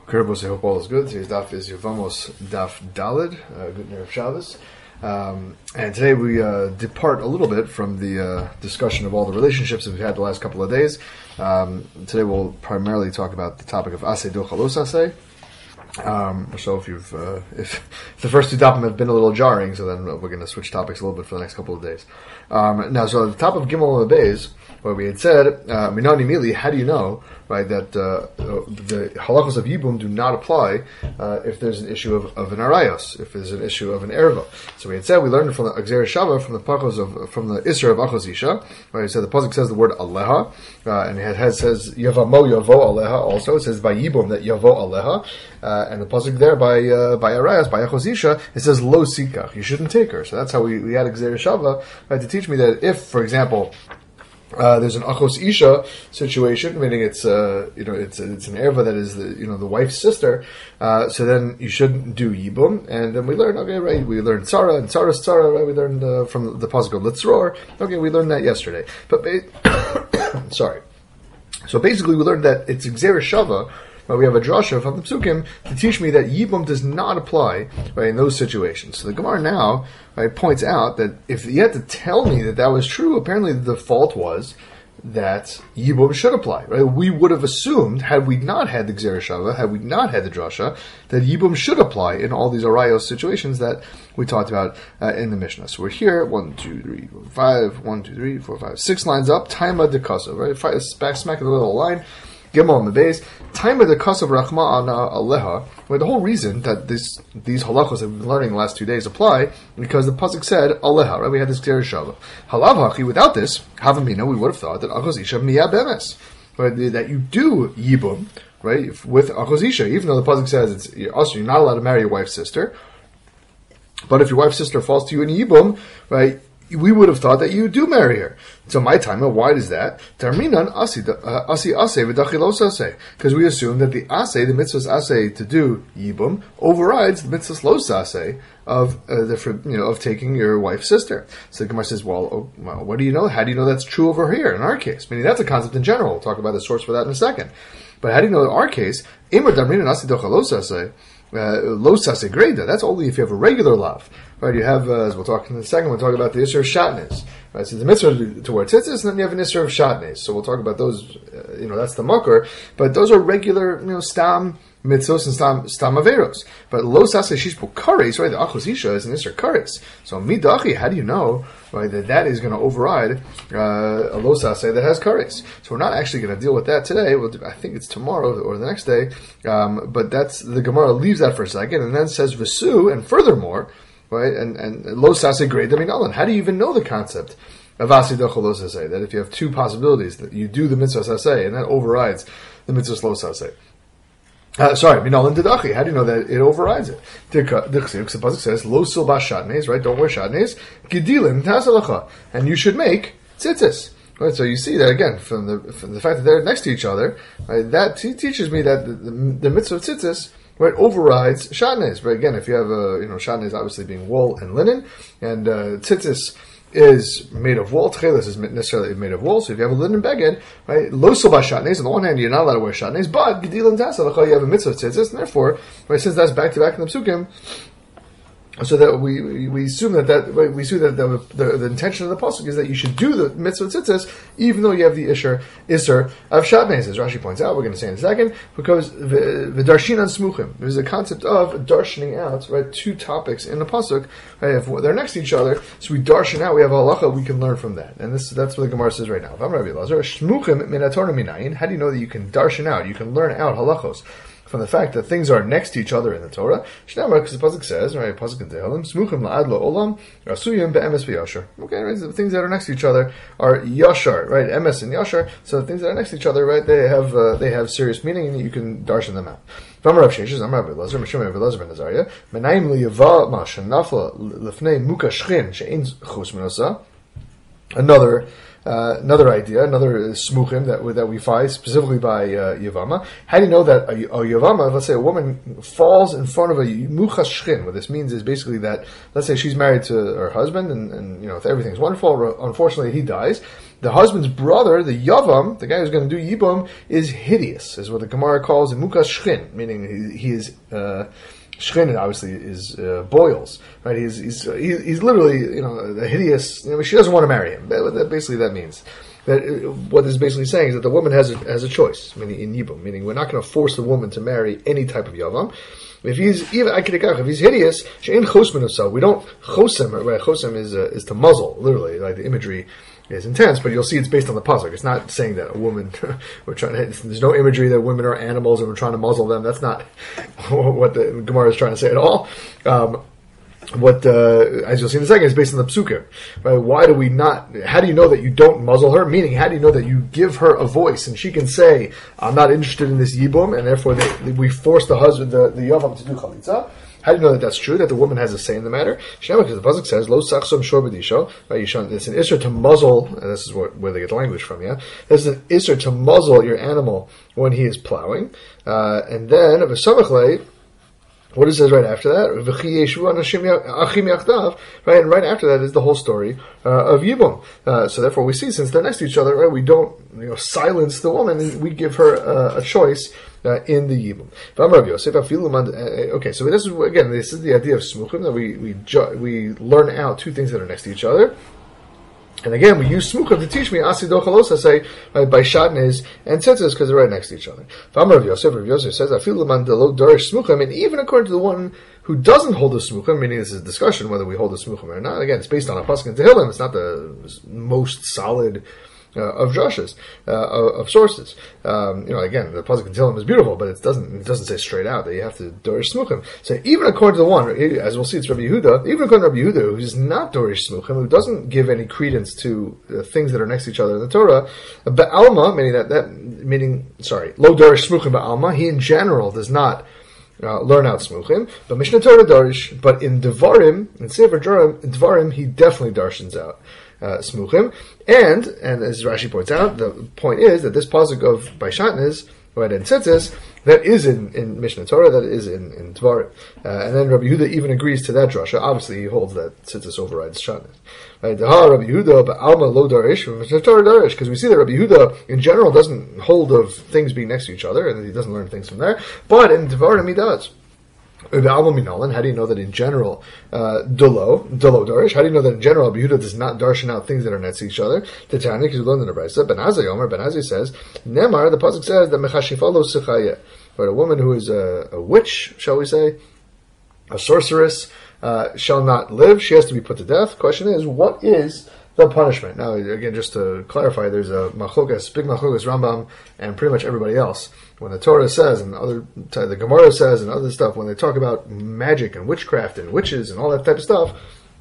Kerbos, I hope all is good. Today's daf is Yevamos Daf Dalid, good Erev Shabbos. And today we depart a little bit from the discussion of all the relationships that we've had the last couple of days. Today we'll primarily talk about the topic of Aseh Dochalos Aseh. So if the first two dapim have been a little jarring, so then we're going to switch topics a little bit for the next couple of days. Now, so at the top of Gimel Beis, where we had said, Minani Mili, how do you know, right, that the halachos of Yibum do not apply if there's an issue of an arayos, if there's an issue of an erva? So we had said, we learned from the Agzer Shava, from the Isser of Achos Isha, right? So the pasuk says the word Aleha, and it says Yavamo Yavo Aleha also. It says by Yibum that Yavo Aleha, and the pasuk there by arayos, by Achos Isha, it says Lo Sikach, you shouldn't take her. So that's how we had Agzer Shava, right, to teach me that if, for example, there's an achos isha situation, meaning it's an erva that is the wife's sister. So then you shouldn't do yibum. And then we learned, we learned tzara and tzara's tzara, right? We learned from the pasuk of litzror. Okay, we learned that yesterday. But sorry. So basically, we learned that it's Gzera Shava. But we have a drasha from the Psukim to teach me that Yibum does not apply, right, in those situations. So the Gemara now, right, points out that if you had to tell me that was true, apparently the default was that Yibum should apply. Right? We would have assumed, had we not had the Gzera Shava, had we not had the drasha, that Yibum should apply in all these arayos situations that we talked about in the Mishnah. So we're here, 1, 2, 3, 4, 5, 1, 2, 3, 4, 5, 6 lines up, Taima de Kasa, right? Back smack of the little line. Gimel on the base, time of the Kasav Rachma Ana Aleha, where the whole reason that these halachos that we've been learning the last 2 days apply, because the pasuk said Aleha, right? We had this Gzera Shava. Halav Hachi, without this, Havamina, we would have thought that Achos Isha Miya Bemes, right? That you do Yibum, right, with Achos Isha, even though the pasuk says you're not allowed to marry your wife's sister, but if your wife's sister falls to you in Yibum, right, we would have thought that you do marry her. So my time, why is that? Because we assume that the aseh, the mitzvah's aseh to do yibum, overrides the mitzvah's los aseh of taking your wife's sister. So the Gemara says, well, what do you know? How do you know that's true over here in our case? Meaning that's a concept in general. We'll talk about the source for that in a second. But how do you know in our case? Losase greda. That's only if you have a regular lav, right? You have, as we'll talk in a second, we'll talk about the isser of shatnez, right? So the mitzvah to wear tzitzis, and then you have an isser of shatnez. So we'll talk about those. That's the makar, but those are regular, stam mitzvos and stam averos. But losase shishpo kares, right? The achos isha is an isser kares. So midachi, how do you know, right, that is going to override a losase that has kares? So we're not actually going to deal with that today. I think it's tomorrow or the next day. But that's the Gemara leaves that for a second and then says v'su, and furthermore, right, and losase grade minalan. How do you even know the concept of asi dochalos aseh? That if you have two possibilities, that you do the mitzvah aseh and that overrides the mitzvah losase. Minalan Didachi. How do you know that it overrides it? The pasuk says, Lo silba shatnez, right? Don't wear shatnez. Gedilim tasalacha. And you should make tzitzis. Right? So you see that again, from the fact that they're next to each other, right? That teaches me that the mitzvah of tzitzis, right, overrides shatnez. But again, if you have shatnez obviously being wool and linen, and tzitzis is made of wool. Tchelis is necessarily made of wool. So if you have a linen beged, right, lo silba shatnez, on the one hand, you're not allowed to wear shatnez, but gedilim tasalacha, you have a mitzvah of tzitzis, and therefore, right, since that's back to back in the psukim, so that we assume that we see that the intention of the pasuk is that you should do the mitzvah tzitzis even though you have the isser of shatnez, as Rashi points out. We're going to say in a second, because the darshinan smuchim, there's a concept of darshaning out, right, two topics in the pasuk, right, if they're next to each other, so we darshan out, we have a halacha we can learn from that, and that's what the Gemara says right now. If I'm Rabbi Elazar, shmuchim min haTorah minayin, how do you know that you can darshan out, you can learn out halachos from the fact that things are next to each other in the Torah? Shnamar, because the pasuk says, right, pasuk in Tehillim, smuchim la'ad olam, rasuyim be'emes v'yashar. Okay, right, so the things that are next to each other are yashar, right, emes and yashar. So the things that are next to each other, right, they have serious meaning, and you can darshan them out. V'amar Rav Sheshes, Amar Rabbi Elazar, Mishum Rabbi Elazar ben Azariah, menayim liyava ma shenafla lefnei muka shchin she'ein chus minosa. Another idea, another smuchim that we find specifically by Yavama. How do you know that a Yavama, let's say a woman falls in front of a muchas shchin? What this means is basically that, let's say she's married to her husband and everything's wonderful, unfortunately he dies, the husband's brother, the Yavam, the guy who's going to do Yibum, is hideous, is what the Gemara calls a Mukas Shchin, meaning he is... Shchin obviously is boils, right? He's literally, a hideous... she doesn't want to marry him. Basically, that means... That what this is basically saying is that the woman has a choice, meaning in Yibum, meaning we're not going to force the woman to marry any type of Yavam. If he's hideous, she'in chosmin of we don't chosem. Right? Chosem is to muzzle, literally. Like the imagery is intense, but you'll see it's based on the pasuk. It's not saying that a woman there's no imagery that women are animals and we're trying to muzzle them. That's not what the Gemara is trying to say at all. As you'll see in a second, is based on the psukim. Right? Why do we not? How do you know that you don't muzzle her? Meaning, how do you know that you give her a voice and she can say, "I'm not interested in this yibum," and therefore we force the husband, the yavam, to do chalitza? How do you know that that's true? That the woman has a say in the matter? Because the pasuk says, "Lo sachsom shor b'disho." Right? It's an isser to muzzle, and this is where they get the language from. Yeah, this is an isser to muzzle your animal when he is plowing, and then v'samachlei. What it says right after that, right, and right after that is the whole story of Yibum. So therefore, we see since they're next to each other, right, we don't silence the woman; we give her a choice in the Yibum. Okay, so this is the idea of smuchim, that we learn out two things that are next to each other. And again, we use smuchim to teach me asido chalosa, say by shatnez and tzitzis, because they're right next to each other. Rav Yosef says, "Afilu delo dorish smuchim," and even according to the one who doesn't hold the smuchim, meaning this is a discussion whether we hold the smuchim or not. Again, it's based on a pasuk in Tehillim. It's not the most solid of drushes, of sources. Again, the pasuk in Tehillim is beautiful, but it doesn't say straight out that you have to dorish smuchim. So even according to the one, as we'll see, it's Rabbi Yehuda. Even according to Rabbi Yehuda, who's not dorish smuchim, who doesn't give any credence to things that are next to each other in the Torah, ba'alma, meaning lo dorish smuchim ba'alma, he in general does not learn out smuchim, but Mishnah Torah darish. But in Devarim, in Sefer Devarim, he definitely darshans out smuchim, and as Rashi points out, the point is that this pasuk of Baishatnez, right, and tzitzis, that is in Mishnah Torah, that is in Devarim, and then Rabbi Yehuda even agrees to that drasha. Obviously, he holds that tzitzis overrides Shatnez. Right, Rabbi Yehuda, but Alma lo darish, Mishnah Torah darish, because we see that Rabbi Yehuda in general doesn't hold of things being next to each other, and he doesn't learn things from there, but in Devarim he does. How do you know that in general, Dolo Darish? How do you know that in general, Yehuda does not darshan out things that are next to each other? The Tanya, because we learned in the Brisa, Ben Azai says, Nemar, the pasuk says that Mechashifa lo sichayeh. But a woman who is a witch, shall we say, a sorceress, shall not live. She has to be put to death. Question is, what is the punishment? Now, again, just to clarify, there's a big machlokas, Rambam, and pretty much everybody else. When the Torah says, and the Gemara says, and other stuff, when they talk about magic and witchcraft and witches and all that type of stuff,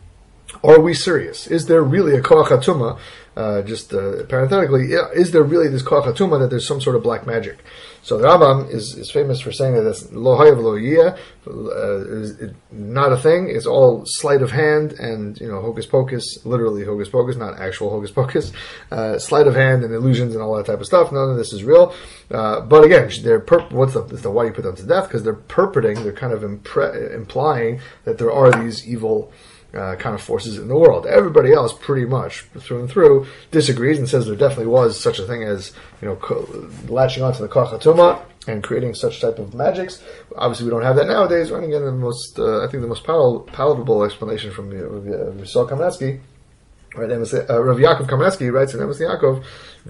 are we serious? Is there really a koach hatuma? Parenthetically, is there really this koach hatuma that there's some sort of black magic? So the Rambam is famous for saying that it's lo hayav lo yiyeh, not a thing. It's all sleight of hand and hocus pocus, literally hocus pocus, not actual hocus pocus. Sleight of hand and illusions and all that type of stuff. None of this is real. But again, what's the why you put them to death? Because they're perpetrating, they're kind of implying that there are these evil kind of forces in the world. Everybody else, pretty much through and through, disagrees and says there definitely was such a thing as latching onto the koach hatuma and creating such type of magics. Obviously, we don't have that nowadays. Running in the most, I think, the most palatable explanation from Yisrael Kamenetsky. Right, Rav Yaakov Kamenetsky writes in Emes Yaakov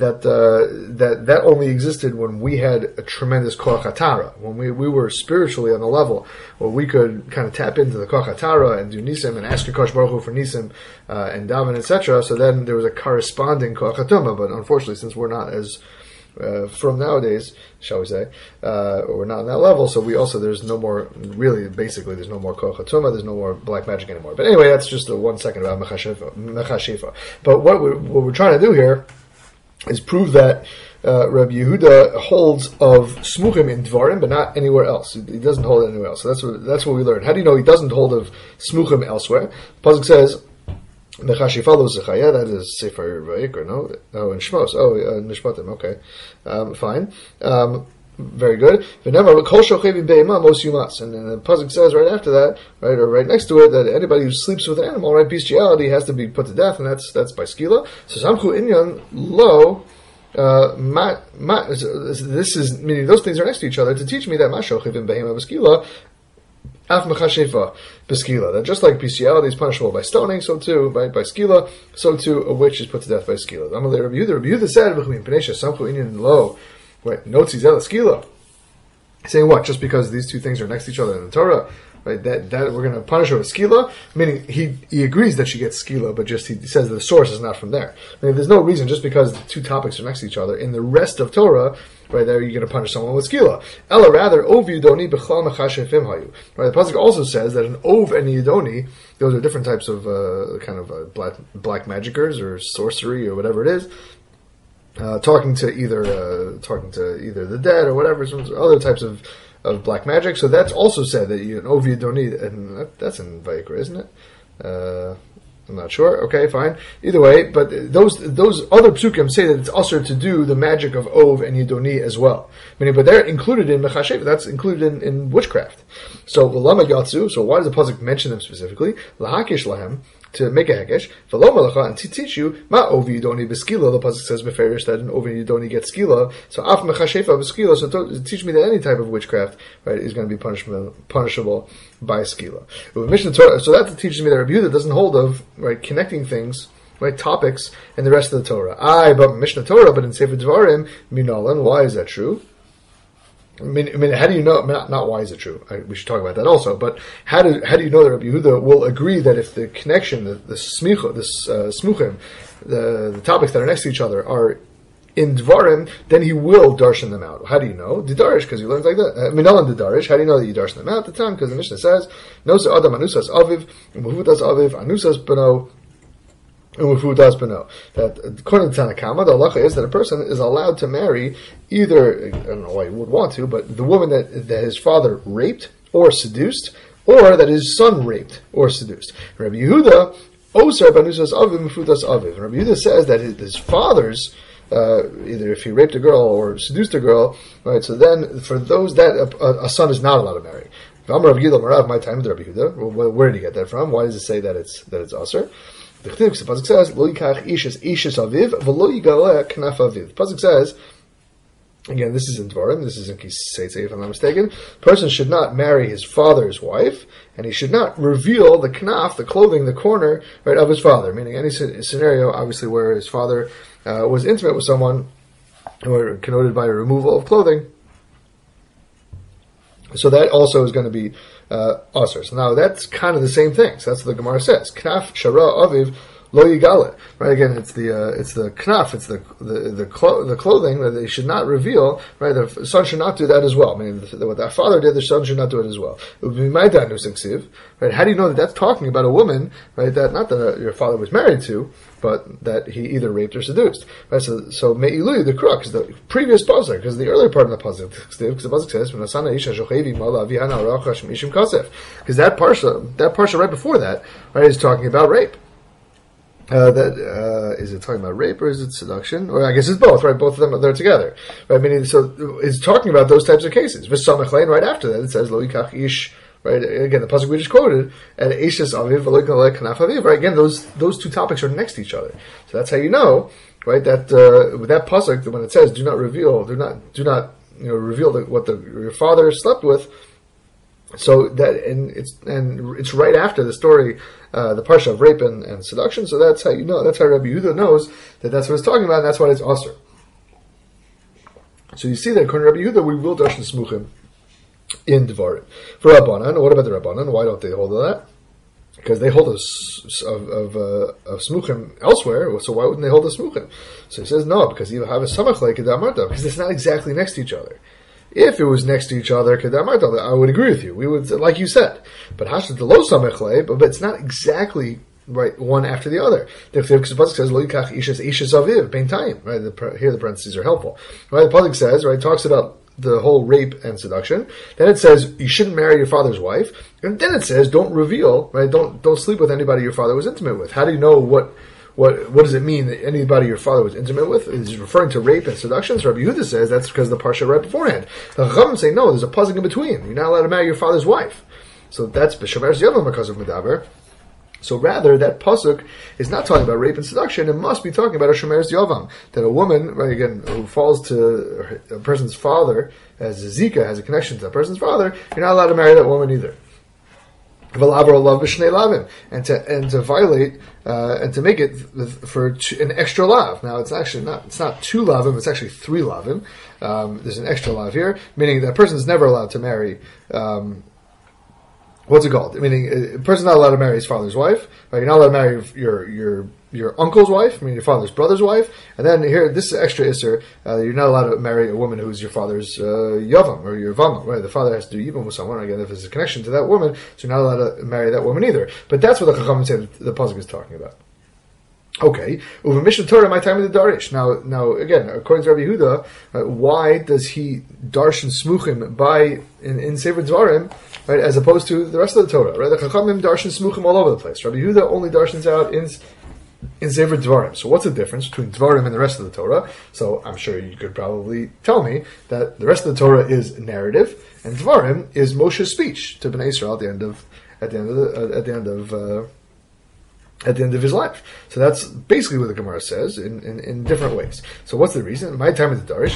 that only existed when we had a tremendous koach hatara, when we were spiritually on the level where we could kind of tap into the koach hatara and do nisim and ask Kosh Baruch Hu for nisim and daven, etc. So then there was a corresponding koach hatuma, but unfortunately, since we're not as from nowadays, shall we say, we're not on that level, so there's no more, really, basically, there's no more koach hatuma, there's no more black magic anymore. But anyway, that's just 1 second about mechashifa. But what we're trying to do here is prove that Rabbi Yehuda holds of smuchim in Dvarim, but not anywhere else. He doesn't hold it anywhere else. So that's what we learned. How do you know he doesn't hold of smuchim elsewhere? The pasuk says, Mechashifa lo zechaya, that is Sefer Vayikra, no? Oh, in Shmos. Oh, Nishmatim, okay. Fine. Very good. And then the pasuk says right after that, right, or right next to it, that anybody who sleeps with an animal, right, bestiality has to be put to death, and that's by skila. So samchu inyan lo. This is meaning those things are next to each other to teach me that mashochivim behema beskila. That just like bestiality is punishable by stoning, so too by skila, so too a witch is put to death by skila. Rabbi Yehuda said, right, notzi zel skila. Saying what? Just because these two things are next to each other in the Torah, right? That we're going to punish her with skila, meaning he agrees that she gets skila, but just he says that the source is not from there. I mean, there's no reason just because the two topics are next to each other in the rest of Torah, right? There you're going to punish someone with skila. Ella rather ov yudoni b'chal mechashefim hayu. Right? The pasuk also says that an ov and yudoni, those are different types of black magicers or sorcery or whatever it is. Talking to either the dead or whatever, some other types of black magic. So that's also said that an ovi doni, and that's in Vayikra, isn't it? I'm not sure. Okay, fine. Either way, but those other psukim say that it's usher to do the magic of ov and yidoni as well. Meaning, but they're included in mechashev. That's included in witchcraft. So lama yatsu. So why does the pasuk mention them specifically? Lahakish lahem, to make a hekesh, v'lo malacha, and to teach you, ma ovi yidoni b'skila, the pasuk says beferish that an ovi yidoni gets skila, so af mechashefa b'skila, so to teach me that any type of witchcraft, right, is going to be punishable by skila. So that teaches me that Rabbi Yehuda doesn't hold of, right, connecting things, right, topics, and the rest of the Torah. But Mishnah Torah, but in Sefer Devarim, minalan, why is that true? I mean, how do you know? Not why is it true? We should talk about that also. But how do you know that Rabbi Yehuda will agree that if the connection, the smuchim, the topics that are next to each other are in Dvarim, then he will darshan them out. How do you know? Didarish, because he learns like that. Minalan Didarish. How do you know that you darshan them out at the time? Because the Mishnah says, Nosa Adam Anusas Aviv, Muhutas Aviv, Anusas Beno. That according to Tanakama, the halacha is that a person is allowed to marry either, I don't know why he would want to, but the woman that his father raped or seduced, or that his son raped or seduced. Rabbi Yehuda, Osar Banusas Aviv Mufutas Aviv. Rabbi Yehuda says that his father's, either if he raped a girl or seduced a girl, right? So then, for those that a son is not allowed to marry. Where did he get that from? Why does it say that it's Osar? The pasuk says, "Lo yikach ishes aviv, v'lo yigaleh knaf aviv." The pasuk says, again, this is in Dvarim, this is in Kiseitze, if I'm not mistaken. A person should not marry his father's wife, and he should not reveal the knaf, the clothing, the corner, right, of his father. Meaning, any scenario, obviously, where his father was intimate with someone, or connoted by a removal of clothing. So that also is going to be Asr. So now that's kind of the same thing. So that's what the Gemara says. Knaf shara aviv lo yigale. Right, again, it's the knaf, it's the clothing that they should not reveal. Right, the son should not do that as well. I mean, what that father did, the son should not do it as well. It would be my dad nusiksiv. Right, how do you know that that's talking about a woman? Right, that not that your father was married to, but that he either raped or seduced. Right, so me'ilu, the crux, the previous pasuk, because the earlier part of the pasuk, because the pasuk says, because that parsha right before that, right, is talking about rape. Is it talking about rape or is it seduction? Or I guess it's both, right? Both of them, they're together. Right? Meaning, so it's talking about those types of cases. V'samech right after that, it says, Lo yikach ish, right? Again, the pasuk we just quoted, and Eishes aviv, v'lo yigaleh knaf aviv, right? Again, those two topics are next to each other. So that's how you know, right, that, with that pasuk, when it says, do not reveal reveal what your father slept with, so that, and it's right after the story, the parsha of rape and seduction. So that's how you know. That's how Rabbi Yehuda knows that that's what it's talking about, and that's why it's Asr. So you see that according to Rabbi Yehuda, we will darshan smuchim in Devarim. For Rabbanan, what about the Rabbanan? Why don't they hold of that? Because they hold of smuchim elsewhere, so why wouldn't they hold of smuchim? So he says no, because you have a samach like because it's not exactly next to each other. If it was next to each other, I would agree with you. We would, like you said. But hashat lo samechle, but it's not exactly right one after the other. The pasuk says lo yikach ishes aviv bein time. Right, here the parentheses are helpful. Right, the pasuk says, right, talks about the whole rape and seduction. Then it says you shouldn't marry your father's wife, and then it says don't reveal, right, don't sleep with anybody your father was intimate with. How do you know what what does it mean that anybody your father was intimate with? Is it referring to rape and seduction? So Rabbi Yehuda says that's because of the parsha right beforehand. The Chachamim say no, there's a pasuk in between. You're not allowed to marry your father's wife. So that's b'shomer yavam because of medaber. So rather, that pasuk is not talking about rape and seduction. It must be talking about a shomer yavam, that a woman, right, again, who falls to a person's father as a zika, has a connection to that person's father. You're not allowed to marry that woman either. And to violate and to make it for an extra lav. Now it's actually not. It's not 2 lavim. It's actually 3 lavim. There's an extra lav here, meaning that person is never allowed to marry. What's it called? Meaning a person's not allowed to marry his father's wife. Right? You're not allowed to marry your uncle's wife, I mean your father's brother's wife, and then here this is extra isser. You're not allowed to marry a woman who's your father's yavam or your vama. Right? The father has to do yibum with someone. Again, if there's a connection to that woman, so you're not allowed to marry that woman either. But that's what the Chachamim say the pasuk is talking about. Okay, uva mishnah Torah my time of the darish. Now again, according to Rabbi Yehuda, why does he darshan smuchim in Sefer Dvarim, right, as opposed to the rest of the Torah? Right, the Chachamim darshan smuchim all over the place. Rabbi Yehuda only darshans out in Sefer Dvarim. So what's the difference between Dvarim and the rest of the Torah? So I'm sure you could probably tell me that the rest of the Torah is narrative and Dvarim is Moshe's speech to Bnei Israel at the end of his life. So that's basically what the Gemara says in different ways. So what's the reason? My time at the Darish,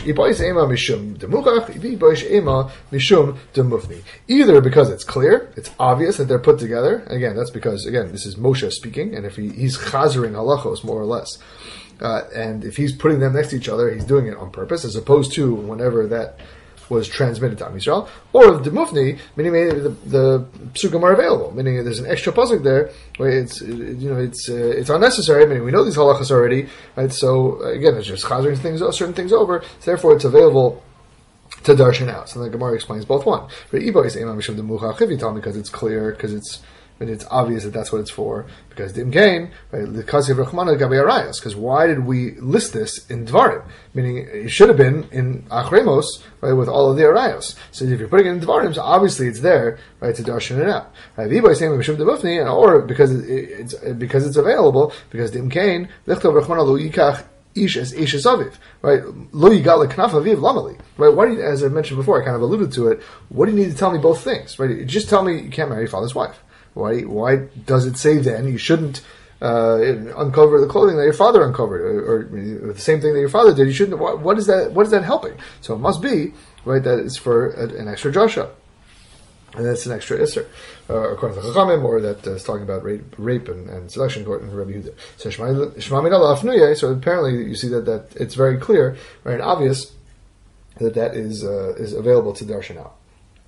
either because it's clear, it's obvious that they're put together. Again, that's because, this is Moshe speaking, and if he's chazering halachos, more or less. And if he's putting them next to each other, he's doing it on purpose, as opposed to whenever that was transmitted to Am Yisrael, or the Mufni, meaning the psukim are available, meaning there's an extra pasuk there where it's unnecessary. Meaning we know these halachas already, right? So again, it's just chazering certain things over. So therefore, it's available to darshan out. So the Gemara explains both one. But Ibo is because it's clear, because it's obvious that that's what it's for. Because dim kain, right? Because why did we list this in Dvarim? Meaning it should have been in Achremos, right, with all of the arayos. So if you're putting it in Dvarim, so obviously it's there, right, to darshan it out. Right? Ibo is saying and or because it's available, because dim kain lichtov rachmana lo yikach ish as ish aviv, right? Lo yigal leknaf aviv lamali, right? Why do you, as I mentioned before, I kind of alluded to it. What do you need to tell me both things, right? Just tell me you can't marry your father's wife. Why does it say then you shouldn't uncover the clothing that your father uncovered, or the same thing that your father did? You shouldn't. What is that? What is that helping? So it must be right that it's for an extra drasha, and that's an extra isser, according to Chachamim, or that is talking about rape and seduction, according to Rabbi Yehuda. So Shema Minala Afnuye. So apparently you see that it's very clear, right, and obvious that is available to darshan out.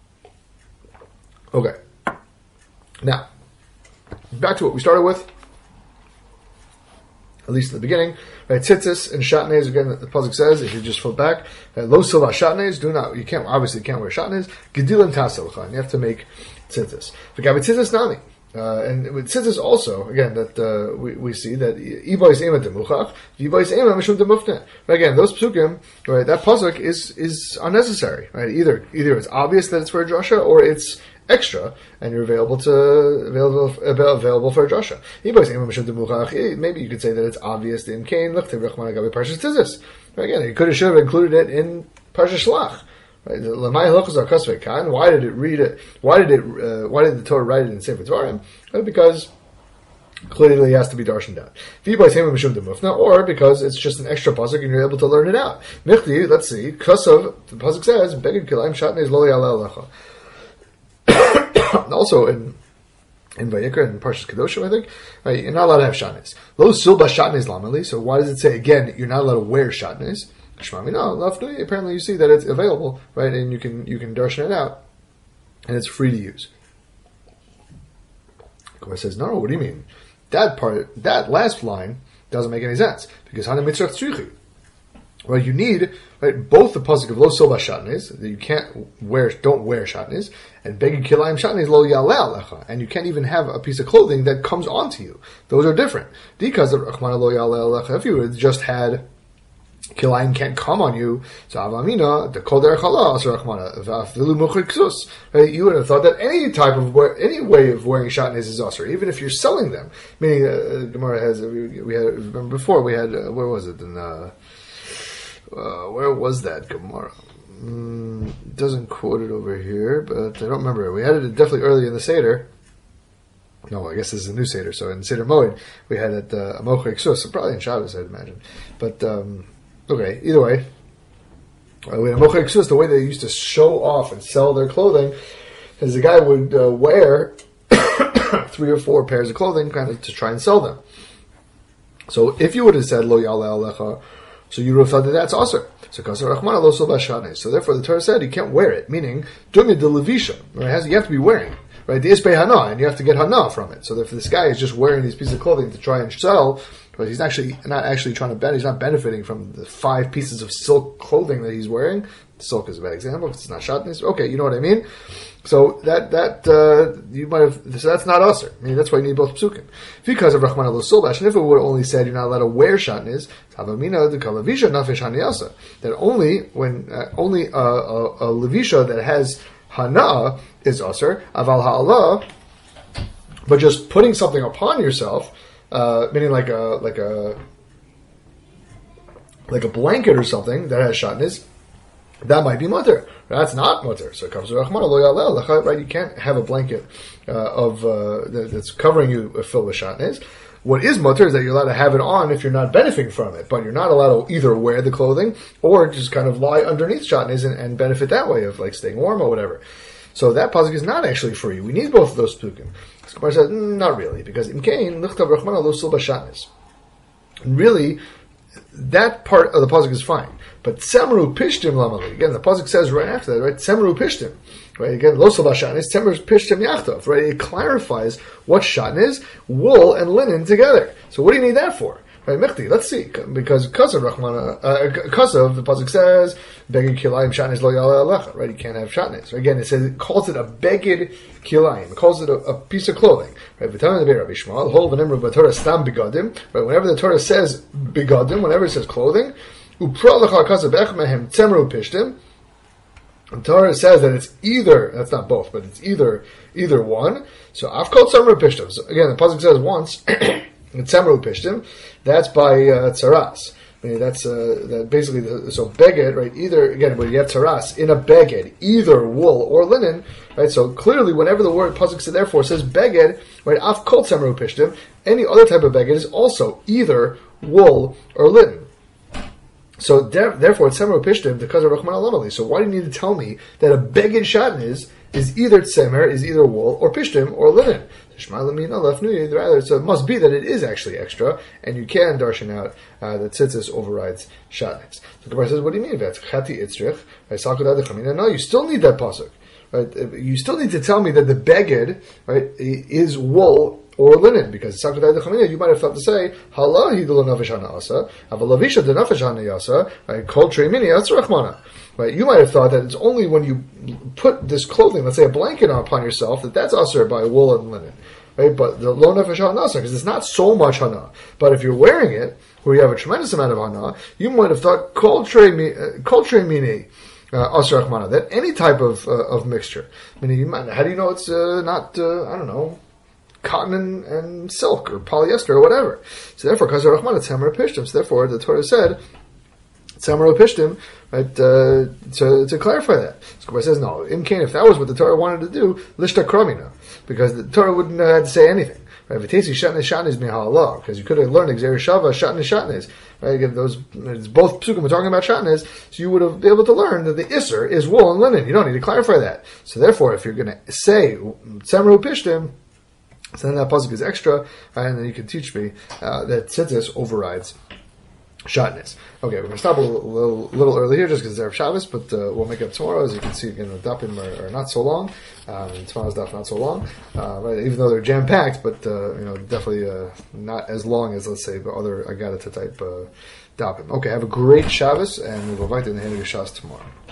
Okay. Now, back to what we started with, at least in the beginning, right? Tzitzis and shatnez, again, the pasuk says, if you just flip back, lo silva shatnez, you can't wear shatnez, gedilim taselcha, you have to make tzitzis. V'gabe tzitzis nami. And with tzitzis also, again, that we see that iba is ema demuchach, iba is ema mishum demufne. Again, those psukim, right? That pasuk is unnecessary, right? Either it's obvious that it's for a drasha, or it's extra, and you're available for a drasha. Maybe you could say that it's obvious. Again, you should have included it in Parsha Shlach. Right? Why did it read it? Why did the Torah write it in Sefer Dvarim? Because clearly it has to be darshaned out. Or because it's just an extra pasuk and you're able to learn it out. Let's see. Kasav, the pasuk says, Beged kilayim shatnez lo ya'aleh alecha. Also in Vayikra and Parshas Kedoshim, I think, right, you're not allowed to have shatnez. Lo silba shatnez lamali. So why does it say again you're not allowed to wear shatnez? Apparently you see that it's available, right, and you can darshan it out, and it's free to use. Gemara says, no, what do you mean? That last line doesn't make any sense because hana mitzvah tzrichi. Right, you need, right, both the pasuk of lo silba shatnez, that you don't wear shatnez, and beged kilayim shatnez lo ya'aleh alecha, and you can't even have a piece of clothing that comes onto you. Those are different. Because of rachmana lo ya'aleh alecha, if you had just had Kilayim can't come on you. So avamina the kol derech halah asur rachmana v'afilu mocher ksus. Right? You would have thought that any way of wearing shatnez is asur, even if you're selling them. Meaning, Gemara has we had remember before we had where was it? Where was that Gemara? Doesn't quote it over here, but I don't remember. We had it definitely early in the Seder. No, I guess this is a new Seder. So in Seder Moed, we had it mocher ksus, probably in Shabbos, I'd imagine. But okay, either way, with a mocher ksus, the way they used to show off and sell their clothing is the guy would wear 3 or 4 pairs of clothing kind of to try and sell them. So if you would have said lo yale alecha, so you would have thought that that's asur. So kasar rachmana lo silbas shatnez. So therefore the Torah said you can't wear it, meaning dumi de levisha. Right? You have to be wearing it. Right, the ispei hana, and you have to get hana from it. So if this guy is just wearing these pieces of clothing to try and sell, but he's actually not actually trying to benefit. He's not benefiting from the 5 pieces of silk clothing that he's wearing. Silk is a bad example because it's not shatnez. Okay, you know what I mean. So that you might have. So that's not asur. I mean, that's why you need both psukim. Because of Rachmana lo silbash, and if it would have only said you're not allowed to wear shatnez, havamina the kalavisha nafesh haniyasa. That only when only a levisha that has hana is asur, aval ha'ala, but just putting something upon yourself, meaning like a blanket or something that has shatnez, that might be mutter. That's not mutter. So it comes to Rachmana lo yaleh, right? You can't have a blanket that's covering you filled with shatnez. What is mutter is that you're allowed to have it on if you're not benefiting from it, but you're not allowed to either wear the clothing or just kind of lie underneath shatnez and benefit that way of like staying warm or whatever. So that pasuk is not actually free. We need both of those psukim. The Gemara says, not really, because imkein lichtav rachmana lo silba shatnez. Really, that part of the pasuk is fine. But semru pishtim lamali. Again, the pasuk says right after that, right? Semru pishtim. Right? Again, lo silba shatnez, semru pishtim yachtav. Right? It clarifies what shatnez, wool and linen together. So what do you need that for? Right, Mechti, let's see. Because of Rachmana, the pasuk says, beged kilayim shatnez lo yale alecha. Right, you can't have shatnez. Again, it calls it a beged kilayim. It calls it a piece of clothing. Right, v'tamim the Rabbi Shmuel, hol v'nemru b'Torah stam begadim. Right, whenever the Torah says begadim, whenever it says clothing, upra lecha kasav echmehem tzemru pishtim. The Torah says that it's either, that's not both, but it's either one. So I've called tzemru pishtim. So again, the pasuk says once. Tzemru pishtim, that's by tzaras. I mean, that's that basically. So beged, right? Either again, when you have tzaras in a beged, either wool or linen, right? So clearly, whenever the word pasuk said therefore says beged, right? Af kol tzemru pishtim, any other type of beged is also either wool or linen. So therefore, tzemru pishtim because of Rachmana lamali. So why do you need to tell me that a beged shatnez is either tzemer, is either wool, or pishtim, or linen? So it must be that it is actually extra, and you can darshan out that tzitzis overrides shatnez. So the Gemara says, what do you mean? No, you still need that pasuk. Right? You still need to tell me that the beged, right, is wool or linen, because you might have thought to say, Hala hidul nafesh hana asa, avalavisha de nafesh hana yasa, right, kol trei mini rachmana. Right, you might have thought that it's only when you put this clothing, let's say a blanket upon yourself, that's asur by wool and linen. Right, but the lo nefesh hana asur, because it's not so much hana. But if you're wearing it, where you have a tremendous amount of hana, you might have thought kol trei mini asur rachmana, that any type of mixture. Meaning, how do you know it's not I don't know, cotton and silk or polyester or whatever? So therefore, because of Rachmana tzemar pishtim. So therefore, the Torah said tzemar pishtim, right? To clarify that. So Gemara says no. Imkain, if that was what the Torah wanted to do, lishta kramina, because the Torah wouldn't have had to say anything. Right? V'tesi shatnez mihalah, because you could have learned exer shava shatnez. Right? Again, it's both psukim are talking about shatnez, so you would have been able to learn that the isser is wool and linen. You don't need to clarify that. So therefore, if you're going to say tzemar pishtim, so then that pasuk is extra, and then you can teach me that tzitzis overrides shatnez. Okay, we're going to stop a little early here just because it's Erev Shabbos, but we'll make it up tomorrow. As you can see, again, the dapim are not so long. Tomorrow's daf not so long, right, even though they're jam-packed, but definitely not as long as, let's say, the other Agadata type dapim. Okay, have a great Shabbos, and we'll go right in the Henry Shas tomorrow.